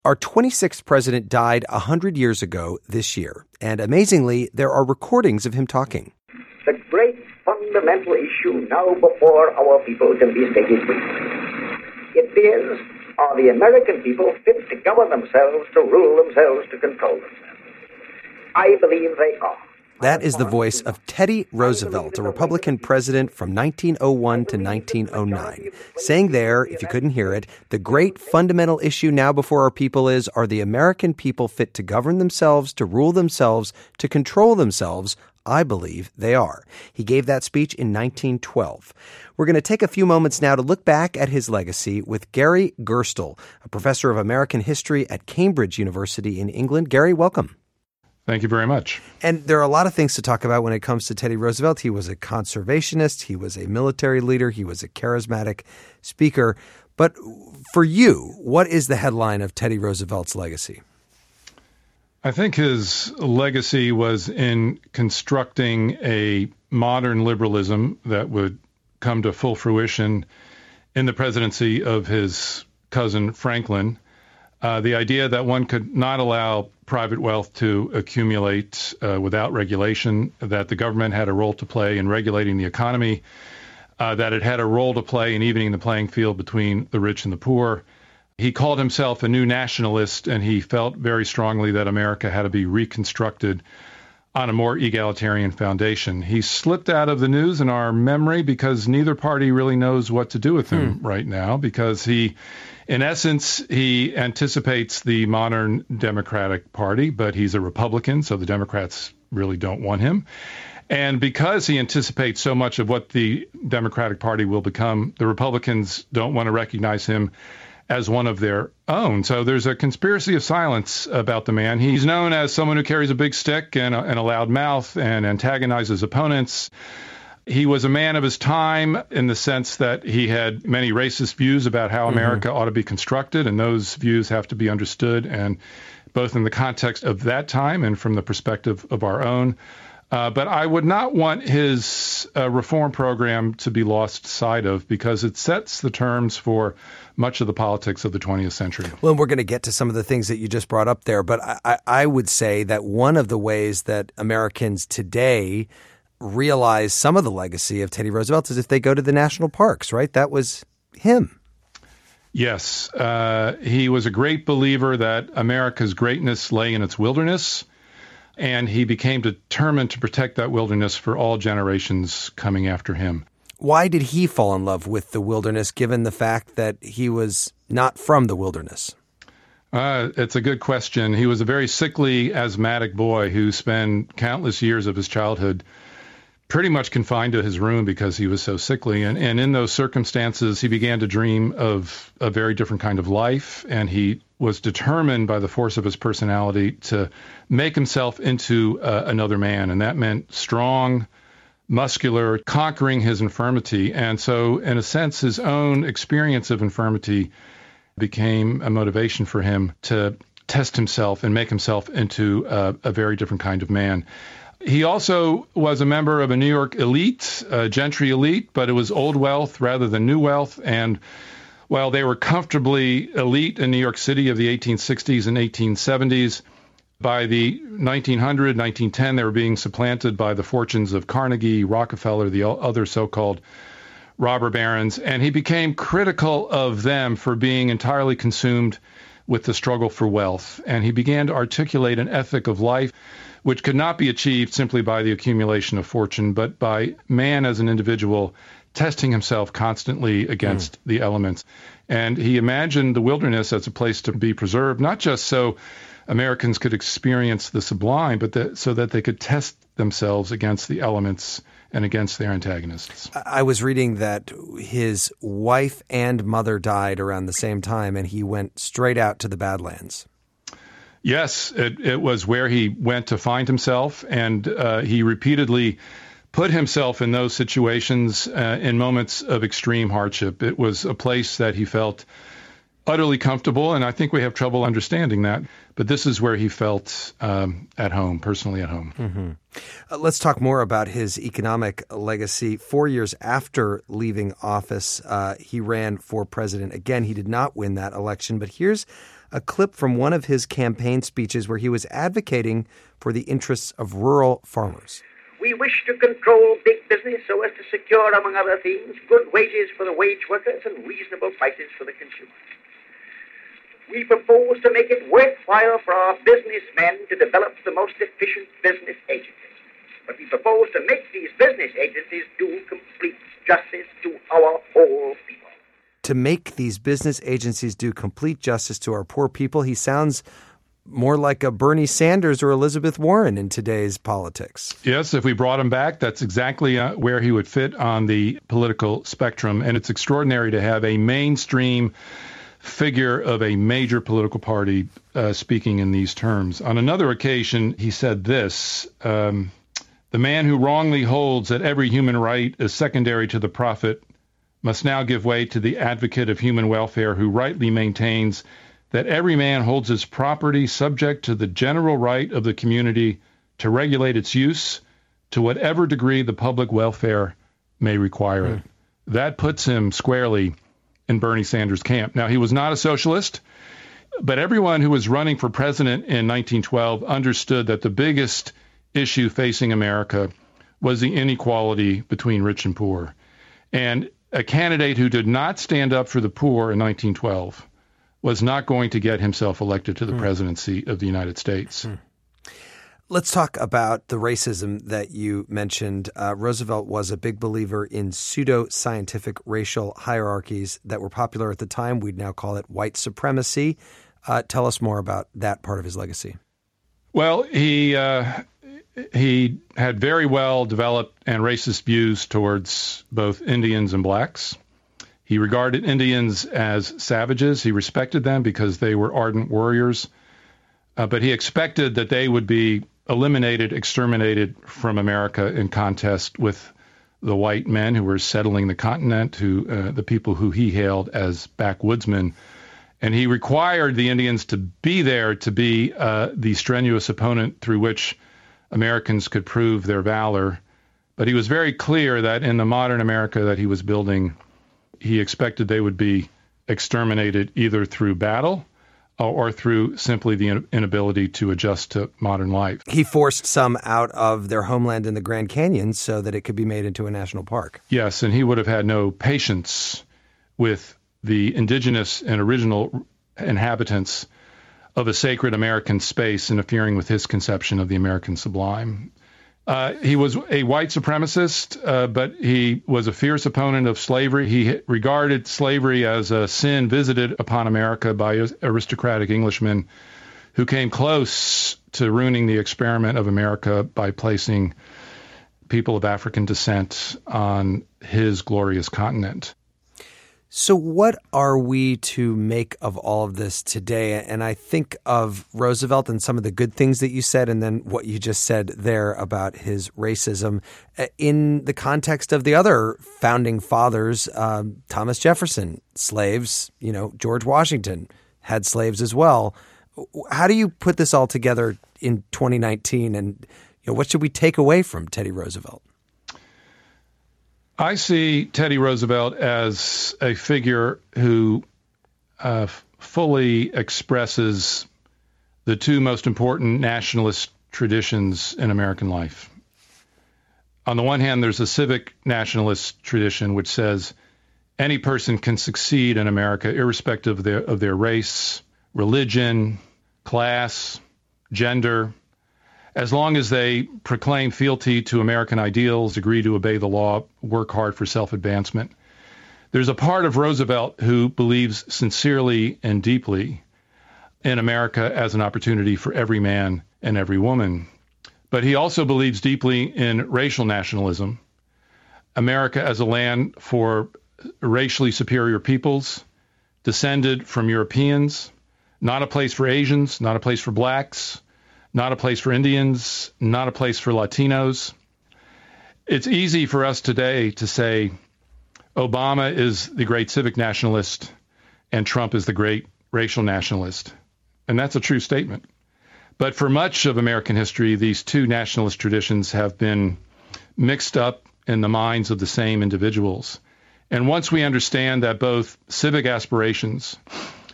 Our 26th president died 100 years ago this year, and amazingly, there are recordings of him talking. The great fundamental issue now before our people can be stated briefly. It is, are the American people fit to govern themselves, to rule themselves, to control themselves? I believe they are. That is the voice of Teddy Roosevelt, a Republican president from 1901 to 1909, saying there, if you couldn't hear it, the great fundamental issue now before our people is, are the American people fit to govern themselves, to rule themselves, to control themselves? I believe they are. He gave that speech in 1912. We're going to take a few moments now to look back at his legacy with Gary Gerstle, a professor of American history at Cambridge University in England. Gary, welcome. Thank you very much. And there are a lot of things to talk about when it comes to Teddy Roosevelt. He was a conservationist. He was a military leader. He was a charismatic speaker. But for you, what is the headline of Teddy Roosevelt's legacy? I think his legacy was in constructing a modern liberalism that would come to full fruition in the presidency of his cousin Franklin. The idea that one could not allow private wealth to accumulate without regulation, that the government had a role to play in regulating the economy, that it had a role to play in evening the playing field between the rich and the poor. He called himself a new nationalist, and he felt very strongly that America had to be reconstructed on a more egalitarian foundation. He slipped out of the news in our memory because neither party really knows what to do with him right now, because he, in essence, he anticipates the modern Democratic Party, but he's a Republican, so the Democrats really don't want him. And because he anticipates so much of what the Democratic Party will become, the Republicans don't want to recognize him as one of their own. So there's a conspiracy of silence about the man. He's known as someone who carries a big stick and a loud mouth and antagonizes opponents. He was a man of his time in the sense that he had many racist views about how America ought to be constructed, and those views have to be understood, and both in the context of that time and from the perspective of our own. But I would not want his reform program to be lost sight of, because it sets the terms for much of the politics of the 20th century. Well, we're going to get to some of the things that you just brought up there, but I would say that one of the ways that Americans today realize some of the legacy of Teddy Roosevelt is if they go to the national parks, right? That was him. Yes. He was a great believer that America's greatness lay in its wilderness, and he became determined to protect that wilderness for all generations coming after him. Why did he fall in love with the wilderness, given the fact that he was not from the wilderness? It's a good question. He was a very sickly, asthmatic boy who spent countless years of his childhood pretty much confined to his room because he was so sickly. And in those circumstances, he began to dream of a very different kind of life, and he was determined by the force of his personality to make himself into another man. And that meant strong, muscular, conquering his infirmity. And so, in a sense, his own experience of infirmity became a motivation for him to test himself and make himself into a very different kind of man. He also was a member of a New York elite, a gentry elite, but it was old wealth rather than new wealth. And while they were comfortably elite in New York City of the 1860s and 1870s, by the 1910, they were being supplanted by the fortunes of Carnegie, Rockefeller, the other so-called robber barons. And he became critical of them for being entirely consumed with the struggle for wealth. And he began to articulate an ethic of life which could not be achieved simply by the accumulation of fortune, but by man as an individual testing himself constantly against the elements. And he imagined the wilderness as a place to be preserved, not just so Americans could experience the sublime, but so that they could test themselves against the elements and against their antagonists. I was reading that his wife and mother died around the same time, and he went straight out to the Badlands. Yes, it was where he went to find himself, and he repeatedly put himself in those situations in moments of extreme hardship. It was a place that he felt utterly comfortable, and I think we have trouble understanding that. But this is where he felt at home, personally at home. Mm-hmm. Let's talk more about his economic legacy. 4 years after leaving office, he ran for president again. He did not win that election, but here's a clip from one of his campaign speeches where he was advocating for the interests of rural farmers. We wish to control big business so as to secure, among other things, good wages for the wage workers and reasonable prices for the consumers. We propose to make it worthwhile for our businessmen to develop the most efficient business agencies. But we propose to make these business agencies do complete justice to our whole people. To make these business agencies do complete justice to our poor people, he sounds more like a Bernie Sanders or Elizabeth Warren in today's politics. Yes, if we brought him back, that's exactly where he would fit on the political spectrum. And it's extraordinary to have a mainstream figure of a major political party speaking in these terms. On another occasion, he said this, the man who wrongly holds that every human right is secondary to the profit must now give way to the advocate of human welfare who rightly maintains that every man holds his property subject to the general right of the community to regulate its use to whatever degree the public welfare may require it. That puts him squarely in Bernie Sanders' camp. Now, he was not a socialist, but everyone who was running for president in 1912 understood that the biggest issue facing America was the inequality between rich and poor. And a candidate who did not stand up for the poor in 1912 was not going to get himself elected to the presidency of the United States. Let's talk about the racism that you mentioned. Roosevelt was a big believer in pseudo-scientific racial hierarchies that were popular at the time. We'd now call it white supremacy. Tell us more about that part of his legacy. Well, he had very well developed and racist views towards both Indians and blacks. He regarded Indians as savages. He respected them because they were ardent warriors. But he expected that they would be eliminated, exterminated from America in contest with the white men who were settling the continent, the people who he hailed as backwoodsmen. And he required the Indians to be there to be the strenuous opponent through which Americans could prove their valor. But he was very clear that in the modern America that he was building, he expected they would be exterminated either through battle or through simply the inability to adjust to modern life. He forced some out of their homeland in the Grand Canyon so that it could be made into a national park. Yes, and he would have had no patience with the indigenous and original inhabitants of a sacred American space interfering with his conception of the American sublime. He was a white supremacist, but he was a fierce opponent of slavery. He regarded slavery as a sin visited upon America by aristocratic Englishmen who came close to ruining the experiment of America by placing people of African descent on his glorious continent. So what are we to make of all of this today? And I think of Roosevelt and some of the good things that you said, and then what you just said there about his racism in the context of the other founding fathers, Thomas Jefferson, slaves, George Washington had slaves as well. How do you put this all together in 2019? And what should we take away from Teddy Roosevelt? I see Teddy Roosevelt as a figure who fully expresses the two most important nationalist traditions in American life. On the one hand, there's a civic nationalist tradition which says any person can succeed in America irrespective of their race, religion, class, gender, as long as they proclaim fealty to American ideals, agree to obey the law, work hard for self-advancement. There's a part of Roosevelt who believes sincerely and deeply in America as an opportunity for every man and every woman. But he also believes deeply in racial nationalism, America as a land for racially superior peoples, descended from Europeans, not a place for Asians, not a place for blacks, not a place for Indians, not a place for Latinos. It's easy for us today to say Obama is the great civic nationalist and Trump is the great racial nationalist. And that's a true statement. But for much of American history, these two nationalist traditions have been mixed up in the minds of the same individuals. And once we understand that both civic aspirations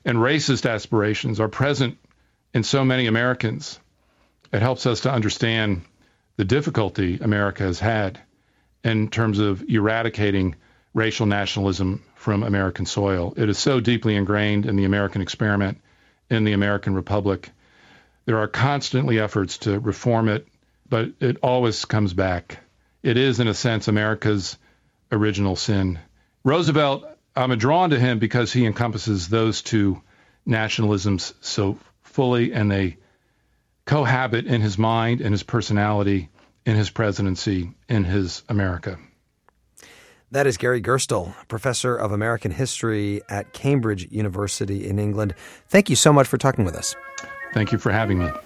and racist aspirations are present in so many Americans. It helps us to understand the difficulty America has had in terms of eradicating racial nationalism from American soil. It is so deeply ingrained in the American experiment, in the American Republic. There are constantly efforts to reform it, but it always comes back. It is, in a sense, America's original sin. Roosevelt, I'm drawn to him because he encompasses those two nationalisms so fully, and they cohabit in his mind, in his personality, in his presidency, in his America. That is Gary Gerstle, professor of American history at Cambridge University in England. Thank you so much for talking with us. Thank you for having me.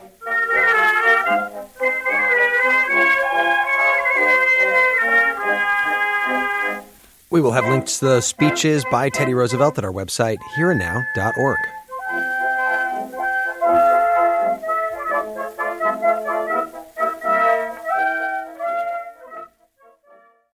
We will have links to the speeches by Teddy Roosevelt at our website, hereandnow.org.